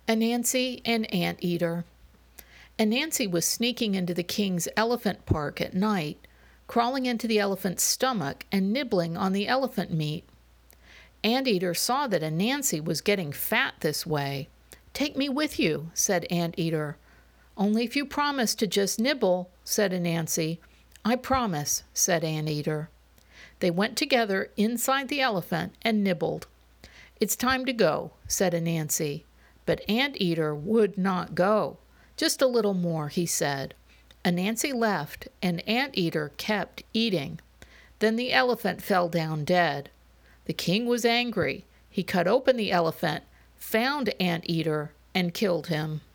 Anansi and Anteater. Anansi was sneaking into the king's elephant park at night, crawling into the elephant's stomach and nibbling on the elephant meat. Anteater saw that Anansi was getting fat this way. "Take me with you," said Anteater. "Only if you promise to just nibble," said Anansi. "I promise," said Anteater. They went together inside the elephant and nibbled. "It's time to go," said Anansi. But Anteater would not go. "Just a little more," he said. Anansi left, and Anteater kept eating. Then the elephant fell down dead. The king was angry. He cut open the elephant, found Anteater, and killed him.